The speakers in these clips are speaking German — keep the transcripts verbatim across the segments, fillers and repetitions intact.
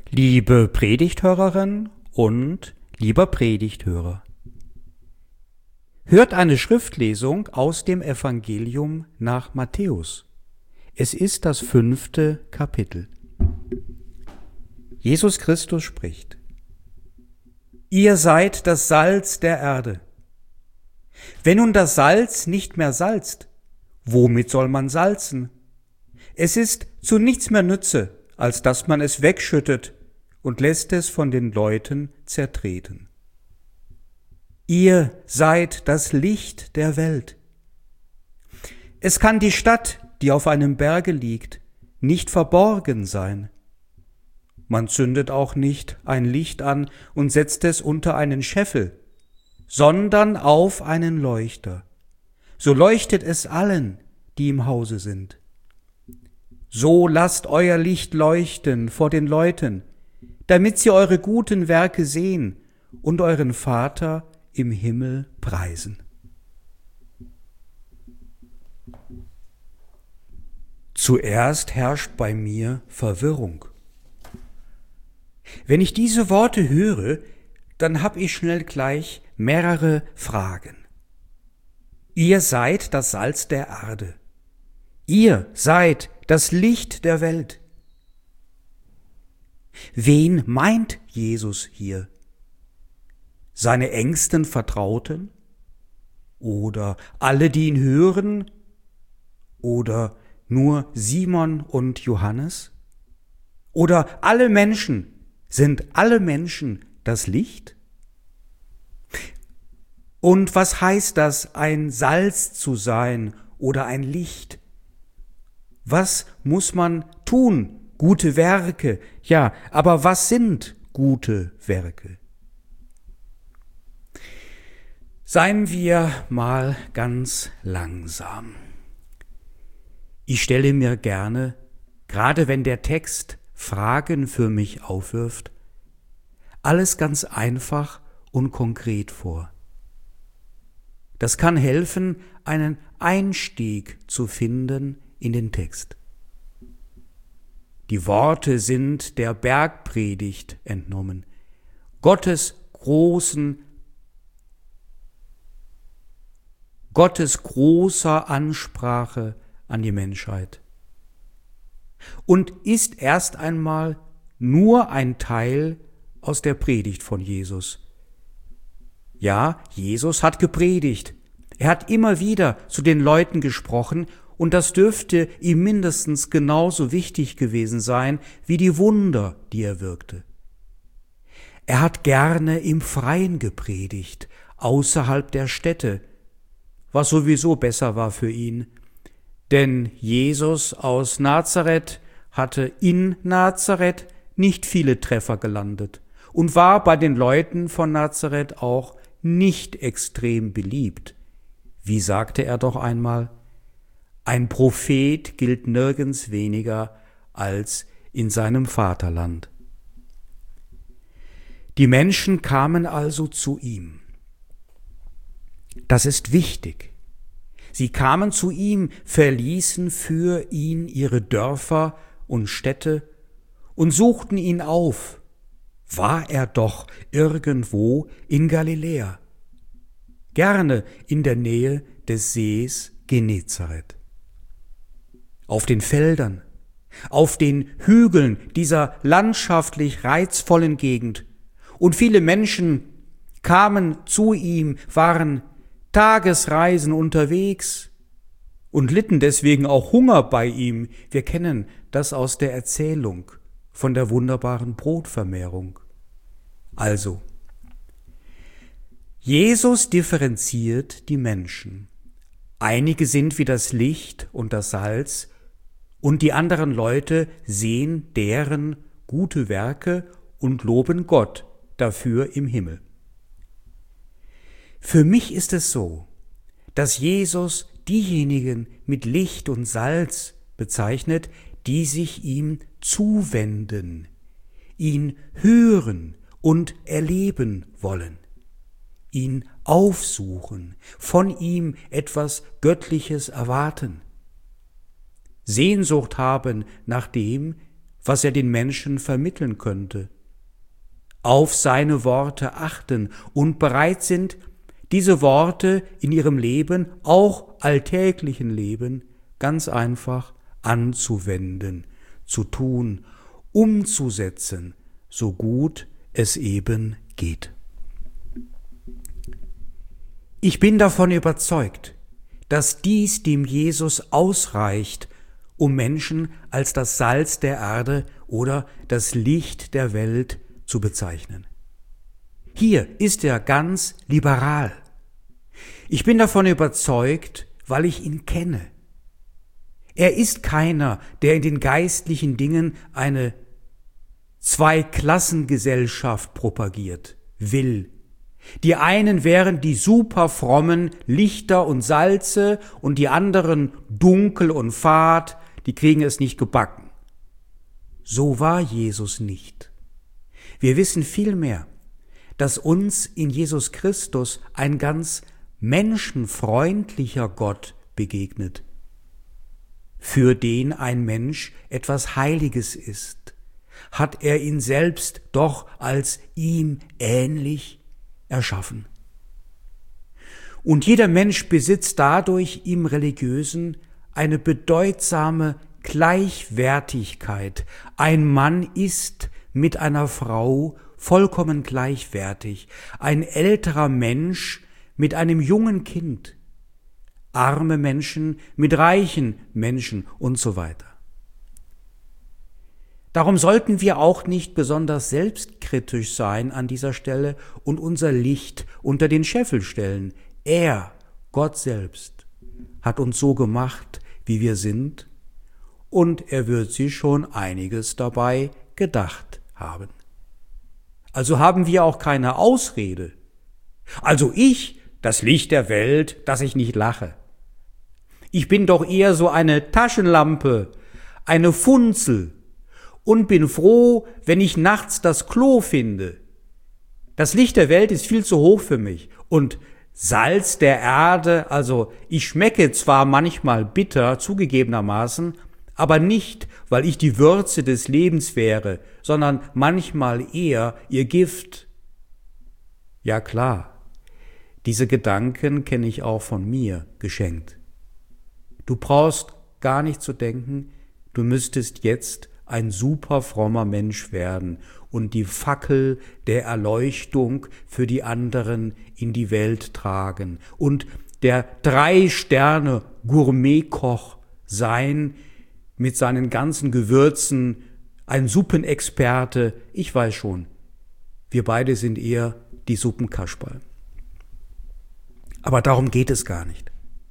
Liebe Predigthörerin und lieber Predigthörer, hört eine Schriftlesung aus dem Evangelium nach Matthäus. Es ist das fünfte Kapitel. Jesus Christus spricht: Ihr seid das Salz der Erde. Wenn nun das Salz nicht mehr salzt, womit soll man salzen? Es ist zu nichts mehr nütze, als dass man es wegschüttet und lässt es von den Leuten zertreten. Ihr seid das Licht der Welt. Es kann die Stadt, die auf einem Berge liegt, nicht verborgen sein. Man zündet auch nicht ein Licht an und setzt es unter einen Scheffel, sondern auf einen Leuchter. So leuchtet es allen, die im Hause sind. So lasst euer Licht leuchten vor den Leuten, damit sie eure guten Werke sehen und euren Vater im Himmel preisen. Zuerst herrscht bei mir Verwirrung. Wenn ich diese Worte höre, dann hab ich schnell gleich mehrere Fragen. Ihr seid das Salz der Erde. Ihr seid das Licht der Welt. Wen meint Jesus hier? Seine engsten Vertrauten? Oder alle, die ihn hören? Oder nur Simon und Johannes? Oder alle Menschen? Sind alle Menschen das Licht? Und was heißt das, ein Salz zu sein oder ein Licht? Was muss man tun? Gute Werke, ja, aber was sind gute Werke? Seien wir mal ganz langsam. Ich stelle mir gerne, gerade wenn der Text Fragen für mich aufwirft, alles ganz einfach und konkret vor. Das kann helfen, einen Einstieg zu finden in den Text. Die Worte sind der Bergpredigt entnommen, Gottes großen, Gottes großer Ansprache an die Menschheit und ist erst einmal nur ein Teil aus der Predigt von Jesus. Ja, Jesus hat gepredigt, er hat immer wieder zu den Leuten gesprochen, und das dürfte ihm mindestens genauso wichtig gewesen sein wie die Wunder, die er wirkte. Er hat gerne im Freien gepredigt, außerhalb der Städte, was sowieso besser war für ihn. Denn Jesus aus Nazareth hatte in Nazareth nicht viele Treffer gelandet und war bei den Leuten von Nazareth auch nicht extrem beliebt. Wie sagte er doch einmal: Ein Prophet gilt nirgends weniger als in seinem Vaterland. Die Menschen kamen also zu ihm. Das ist wichtig. Sie kamen zu ihm, verließen für ihn ihre Dörfer und Städte und suchten ihn auf. War er doch irgendwo in Galiläa, gerne in der Nähe des Sees Genezareth. Auf den Feldern, auf den Hügeln dieser landschaftlich reizvollen Gegend. Und viele Menschen kamen zu ihm, waren Tagesreisen unterwegs und litten deswegen auch Hunger bei ihm. Wir kennen das aus der Erzählung von der wunderbaren Brotvermehrung. Also, Jesus differenziert die Menschen. Einige sind wie das Licht und das Salz, und die anderen Leute sehen deren gute Werke und loben Gott dafür im Himmel. Für mich ist es so, dass Jesus diejenigen mit Licht und Salz bezeichnet, die sich ihm zuwenden, ihn hören und erleben wollen, ihn aufsuchen, von ihm etwas Göttliches erwarten, Sehnsucht haben nach dem, was er den Menschen vermitteln könnte, auf seine Worte achten und bereit sind, diese Worte in ihrem Leben, auch alltäglichen Leben, ganz einfach anzuwenden, zu tun, umzusetzen, so gut es eben geht. Ich bin davon überzeugt, dass dies dem Jesus ausreicht, um Menschen als das Salz der Erde oder das Licht der Welt zu bezeichnen. Hier ist er ganz liberal. Ich bin davon überzeugt, weil ich ihn kenne. Er ist keiner, der in den geistlichen Dingen eine Zweiklassengesellschaft propagiert, will. Die einen wären die superfrommen Lichter und Salze und die anderen dunkel und fad, die kriegen es nicht gebacken. So war Jesus nicht. Wir wissen vielmehr, dass uns in Jesus Christus ein ganz menschenfreundlicher Gott begegnet, für den ein Mensch etwas Heiliges ist, hat er ihn selbst doch als ihm ähnlich erschaffen. Und jeder Mensch besitzt dadurch im Religiösen eine bedeutsame Gleichwertigkeit. Ein Mann ist mit einer Frau vollkommen gleichwertig, ein älterer Mensch mit einem jungen Kind, arme Menschen mit reichen Menschen und so weiter. Darum sollten wir auch nicht besonders selbstkritisch sein an dieser Stelle und unser Licht unter den Scheffel stellen. Er, Gott selbst, hat uns so gemacht, wie wir sind, und er wird sich schon einiges dabei gedacht haben. Also haben wir auch keine Ausrede. Also ich, das Licht der Welt, dass ich nicht lache. Ich bin doch eher so eine Taschenlampe, eine Funzel und bin froh, wenn ich nachts das Klo finde. Das Licht der Welt ist viel zu hoch für mich und Salz der Erde, also ich schmecke zwar manchmal bitter, zugegebenermaßen, aber nicht, weil ich die Würze des Lebens wäre, sondern manchmal eher ihr Gift. Ja klar, diese Gedanken kenne ich auch von mir geschenkt. Du brauchst gar nicht zu denken, du müsstest jetzt ein super frommer Mensch werden und die Fackel der Erleuchtung für die anderen in die Welt tragen und der Drei-Sterne-Gourmetkoch sein mit seinen ganzen Gewürzen, ein Suppenexperte, ich weiß schon, wir beide sind eher die Suppenkasperl. Aber darum geht es gar nicht.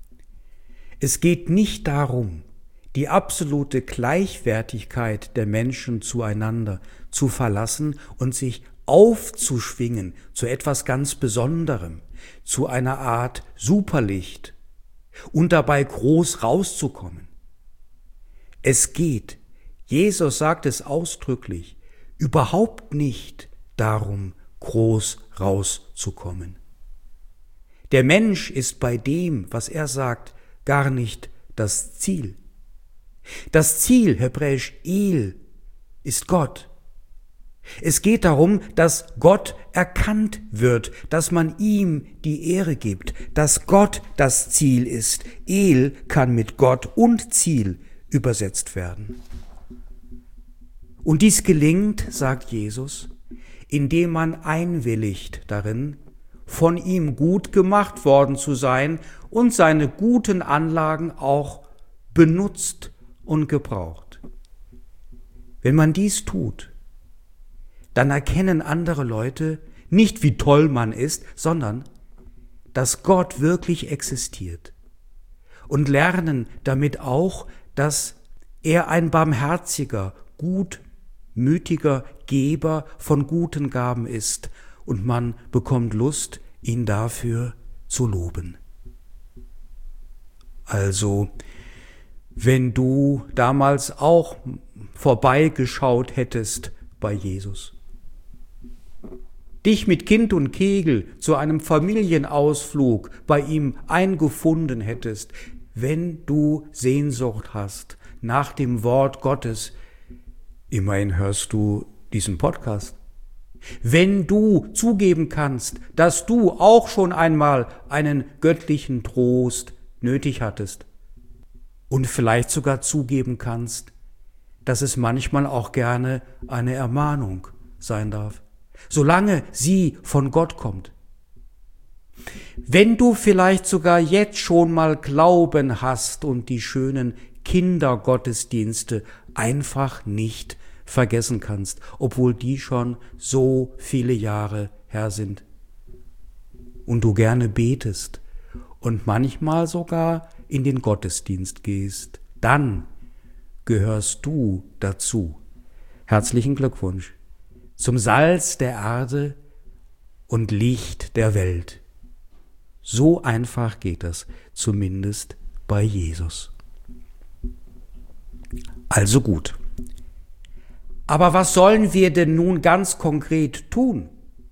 Es geht nicht darum, die absolute Gleichwertigkeit der Menschen zueinander zu verlassen und sich aufzuschwingen zu etwas ganz Besonderem, zu einer Art Superlicht und dabei groß rauszukommen. Es geht, Jesus sagt es ausdrücklich, überhaupt nicht darum, groß rauszukommen. Der Mensch ist bei dem, was er sagt, gar nicht das Ziel. Das Ziel, hebräisch El, ist Gott. Es geht darum, dass Gott erkannt wird, dass man ihm die Ehre gibt, dass Gott das Ziel ist. El kann mit Gott und Ziel übersetzt werden. Und dies gelingt, sagt Jesus, indem man einwilligt darin, von ihm gut gemacht worden zu sein und seine guten Anlagen auch benutzt und gebraucht. Wenn man dies tut, dann erkennen andere Leute nicht, wie toll man ist, sondern dass Gott wirklich existiert und lernen damit auch, dass er ein barmherziger, gutmütiger Geber von guten Gaben ist und man bekommt Lust, ihn dafür zu loben. Also, wenn du damals auch vorbeigeschaut hättest bei Jesus, dich mit Kind und Kegel zu einem Familienausflug bei ihm eingefunden hättest, wenn du Sehnsucht hast nach dem Wort Gottes, Immerhin hörst du diesen Podcast. Wenn du zugeben kannst, dass du auch schon einmal einen göttlichen Trost nötig hattest und vielleicht sogar zugeben kannst, dass es manchmal auch gerne eine Ermahnung sein darf, solange sie von Gott kommt. Wenn du vielleicht sogar jetzt schon mal Glauben hast und die schönen Kindergottesdienste einfach nicht vergessen kannst, obwohl die schon so viele Jahre her sind. Und du gerne betest und manchmal sogar in den Gottesdienst gehst, dann gehörst du dazu. Herzlichen Glückwunsch zum Salz der Erde und Licht der Welt. So einfach geht das, zumindest bei Jesus. Also gut. Aber was sollen wir denn nun ganz konkret tun?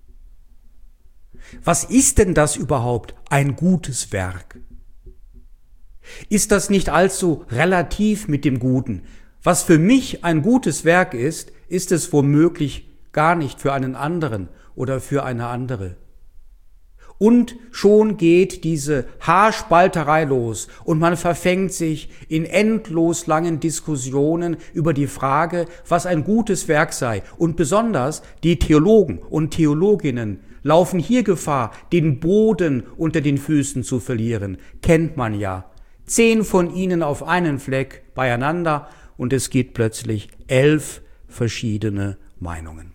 Was ist denn das überhaupt, ein gutes Werk? Ist das nicht allzu relativ mit dem Guten? Was für mich ein gutes Werk ist, ist es womöglich gar nicht für einen anderen oder für eine andere. Und schon geht diese Haarspalterei los und man verfängt sich in endlos langen Diskussionen über die Frage, was ein gutes Werk sei. Und besonders die Theologen und Theologinnen laufen hier Gefahr, den Boden unter den Füßen zu verlieren. Kennt man ja. Zehn von ihnen auf einen Fleck beieinander und es gibt plötzlich elf verschiedene Meinungen.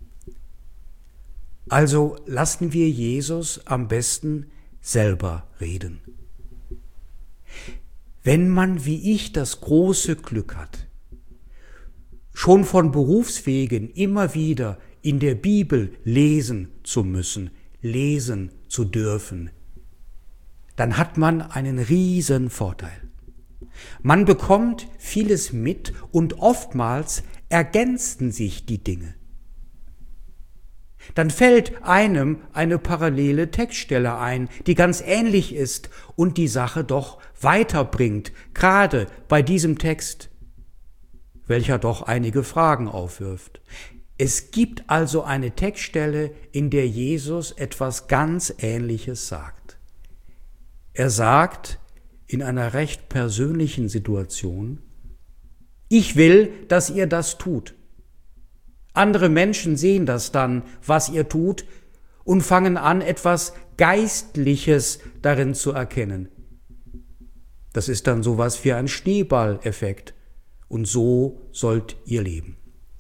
Also lassen wir Jesus am besten selber reden. Wenn man wie ich das große Glück hat, schon von Berufswegen immer wieder in der Bibel lesen zu müssen, lesen zu dürfen, dann hat man einen riesen Vorteil. Man bekommt vieles mit und oftmals ergänzen sich die Dinge. Dann fällt einem eine parallele Textstelle ein, die ganz ähnlich ist und die Sache doch weiterbringt, gerade bei diesem Text, welcher doch einige Fragen aufwirft. Es gibt also eine Textstelle, in der Jesus etwas ganz Ähnliches sagt. Er sagt in einer recht persönlichen Situation: Ich will, dass ihr das tut. Andere Menschen sehen das dann, was ihr tut, und fangen an, etwas Geistliches darin zu erkennen. Das ist dann sowas wie ein Schneeballeffekt. Und so sollt ihr leben.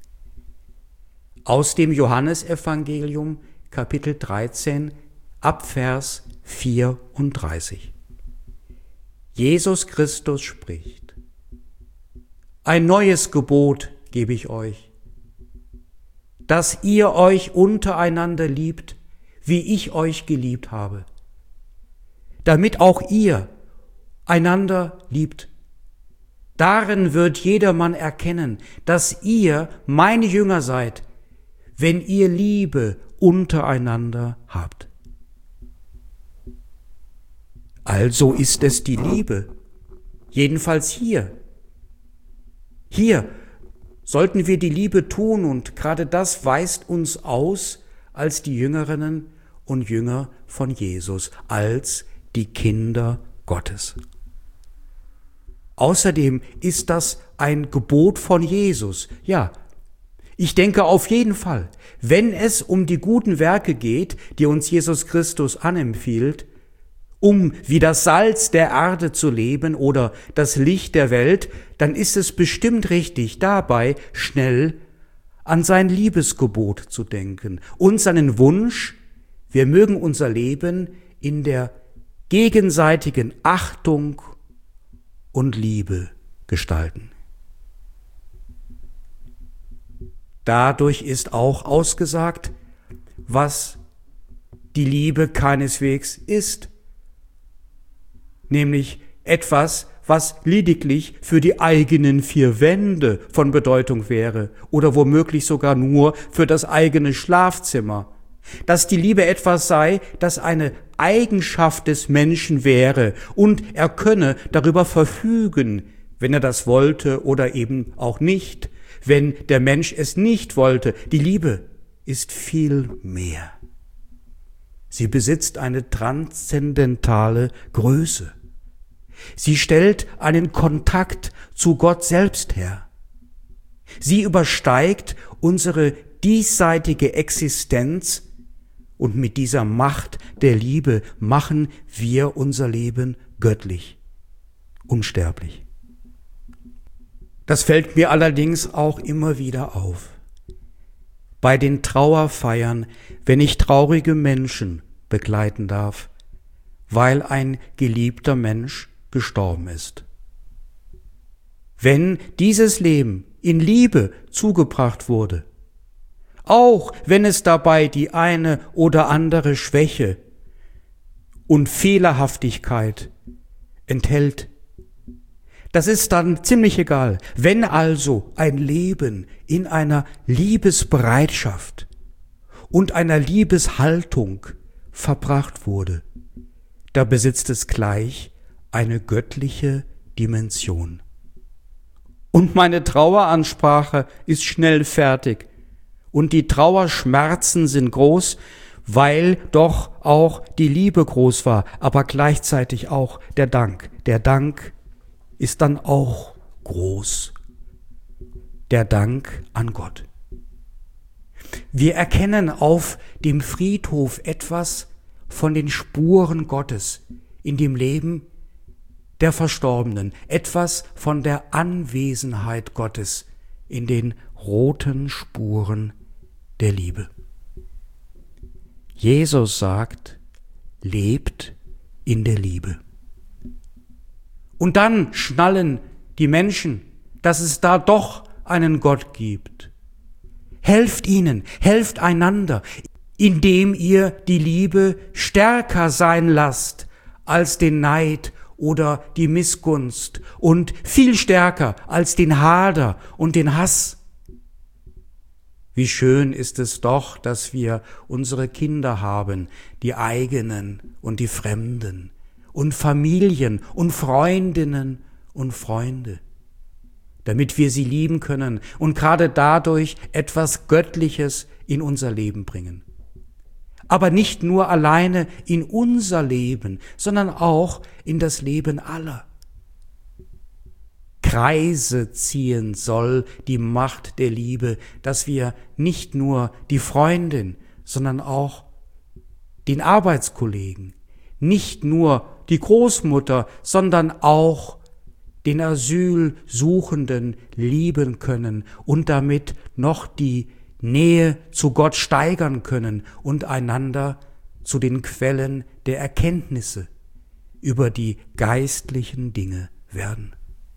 Aus dem Johannesevangelium, Kapitel dreizehn, ab Vers vierunddreißig. Jesus Christus spricht: Ein neues Gebot gebe ich euch, dass ihr euch untereinander liebt, wie ich euch geliebt habe, damit auch ihr einander liebt. Darin wird jedermann erkennen, dass ihr meine Jünger seid, wenn ihr Liebe untereinander habt. Also ist es die Liebe, jedenfalls hier. Hier sollten wir die Liebe tun, und gerade das weist uns aus als die Jüngerinnen und Jünger von Jesus, als die Kinder Gottes. Außerdem ist das ein Gebot von Jesus. Ja, ich denke auf jeden Fall, wenn es um die guten Werke geht, die uns Jesus Christus anempfiehlt, um wie das Salz der Erde zu leben oder das Licht der Welt, dann ist es bestimmt richtig, dabei schnell an sein Liebesgebot zu denken und seinen Wunsch, wir mögen unser Leben in der gegenseitigen Achtung und Liebe gestalten. Dadurch ist auch ausgesagt, was die Liebe keineswegs ist, nämlich etwas, was lediglich für die eigenen vier Wände von Bedeutung wäre oder womöglich sogar nur für das eigene Schlafzimmer. Dass die Liebe etwas sei, das eine Eigenschaft des Menschen wäre und er könne darüber verfügen, wenn er das wollte oder eben auch nicht, wenn der Mensch es nicht wollte. Die Liebe ist viel mehr. Sie besitzt eine transzendentale Größe. Sie stellt einen Kontakt zu Gott selbst her. Sie übersteigt unsere diesseitige Existenz und mit dieser Macht der Liebe machen wir unser Leben göttlich, unsterblich. Das fällt mir allerdings auch immer wieder auf. Bei den Trauerfeiern, wenn ich traurige Menschen begleiten darf, weil ein geliebter Mensch gestorben ist. Wenn dieses Leben in Liebe zugebracht wurde, auch wenn es dabei die eine oder andere Schwäche und Fehlerhaftigkeit enthält, das ist dann ziemlich egal. Wenn also ein Leben in einer Liebesbereitschaft und einer Liebeshaltung verbracht wurde, da besitzt es gleich eine göttliche Dimension. Und meine Traueransprache ist schnell fertig und die Trauerschmerzen sind groß, weil doch auch die Liebe groß war, aber gleichzeitig auch der Dank. Der Dank ist dann auch groß. Der Dank an Gott. Wir erkennen auf dem Friedhof etwas von den Spuren Gottes in dem Leben der Verstorbenen, etwas von der Anwesenheit Gottes in den roten Spuren der Liebe. Jesus sagt, lebt in der Liebe. Und dann schnallen die Menschen, dass es da doch einen Gott gibt. Helft ihnen, helft einander, indem ihr die Liebe stärker sein lasst als den Neid oder die Missgunst und viel stärker als den Hader und den Hass. Wie schön ist es doch, dass wir unsere Kinder haben, die eigenen und die Fremden, und Familien und Freundinnen und Freunde, damit wir sie lieben können und gerade dadurch etwas Göttliches in unser Leben bringen. Aber nicht nur alleine in unser Leben, sondern auch in das Leben aller. Kreise ziehen soll die Macht der Liebe, dass wir nicht nur die Freundin, sondern auch den Arbeitskollegen, nicht nur die Großmutter, sondern auch den Asylsuchenden lieben können und damit noch die Nähe zu Gott steigern können und einander zu den Quellen der Erkenntnisse über die geistlichen Dinge werden.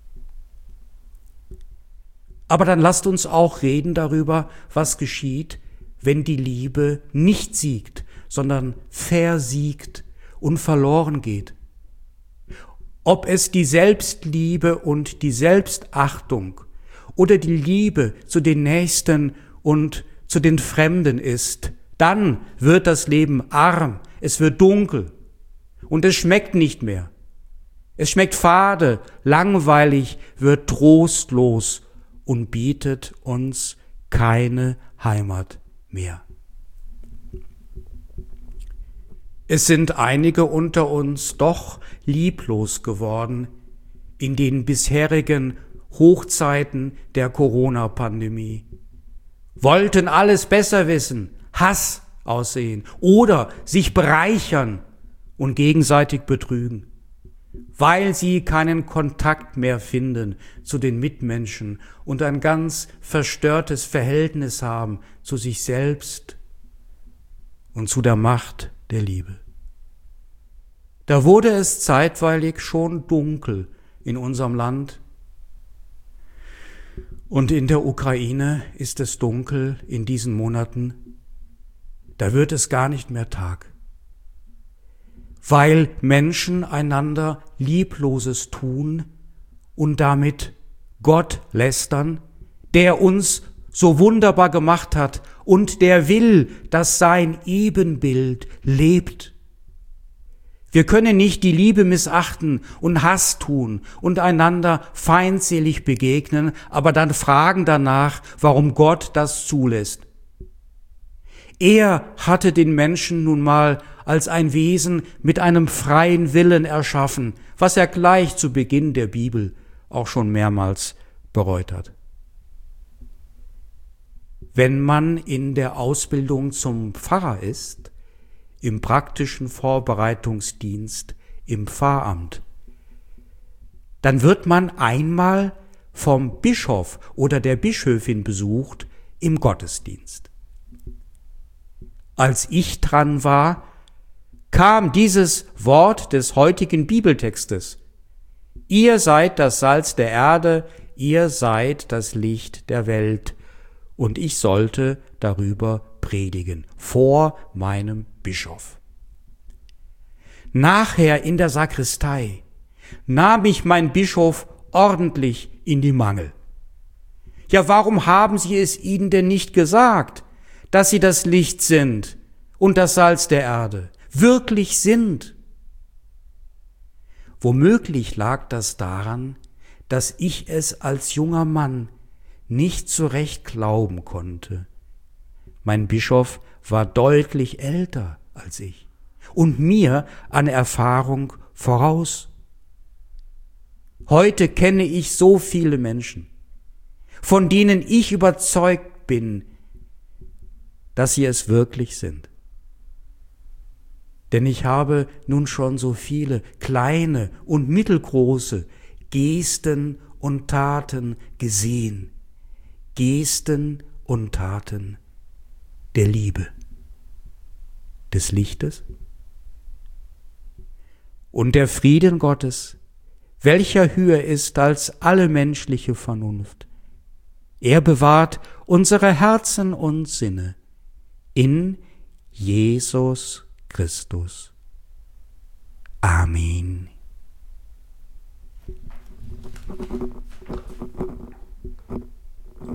Aber dann lasst uns auch reden darüber, was geschieht, wenn die Liebe nicht siegt, sondern versiegt und verloren geht. Ob es die Selbstliebe und die Selbstachtung oder die Liebe zu den Nächsten und zu den Fremden ist, dann wird das Leben arm, es wird dunkel und es schmeckt nicht mehr. Es schmeckt fade, langweilig, wird trostlos und bietet uns keine Heimat mehr. Es sind einige unter uns doch lieblos geworden in den bisherigen Hochzeiten der Corona-Pandemie, wollten alles besser wissen, Hass aussehen oder sich bereichern und gegenseitig betrügen, weil sie keinen Kontakt mehr finden zu den Mitmenschen und ein ganz verstörtes Verhältnis haben zu sich selbst und zu der Macht der Liebe. Da wurde es zeitweilig schon dunkel in unserem Land und in der Ukraine ist es dunkel in diesen Monaten. Da wird es gar nicht mehr Tag, weil Menschen einander Liebloses tun und damit Gott lästern, der uns so wunderbar gemacht hat und der will, dass sein Ebenbild lebt. Wir können nicht die Liebe missachten und Hass tun und einander feindselig begegnen, aber dann fragen danach, warum Gott das zulässt. Er hatte den Menschen nun mal als ein Wesen mit einem freien Willen erschaffen, was er gleich zu Beginn der Bibel auch schon mehrmals bereut hat. Wenn man in der Ausbildung zum Pfarrer ist, im praktischen Vorbereitungsdienst, im Pfarramt, dann wird man einmal vom Bischof oder der Bischöfin besucht im Gottesdienst. Als ich dran war, kam dieses Wort des heutigen Bibeltextes: Ihr seid das Salz der Erde, ihr seid das Licht der Welt. Und ich sollte darüber predigen, vor meinem Bischof. Nachher in der Sakristei nahm mich mein Bischof ordentlich in die Mangel. Ja, warum haben Sie es ihnen denn nicht gesagt, dass sie das Licht sind und das Salz der Erde, wirklich sind? Womöglich lag das daran, dass ich es als junger Mann nicht so recht glauben konnte. Mein Bischof war deutlich älter als ich und mir an Erfahrung voraus. Heute kenne ich so viele Menschen, von denen ich überzeugt bin, dass sie es wirklich sind. Denn ich habe nun schon so viele kleine und mittelgroße Gesten und Taten gesehen, Gesten und Taten der Liebe, des Lichtes und der Frieden Gottes, welcher höher ist als alle menschliche Vernunft. Er bewahrt unsere Herzen und Sinne in Jesus Christus. Amen.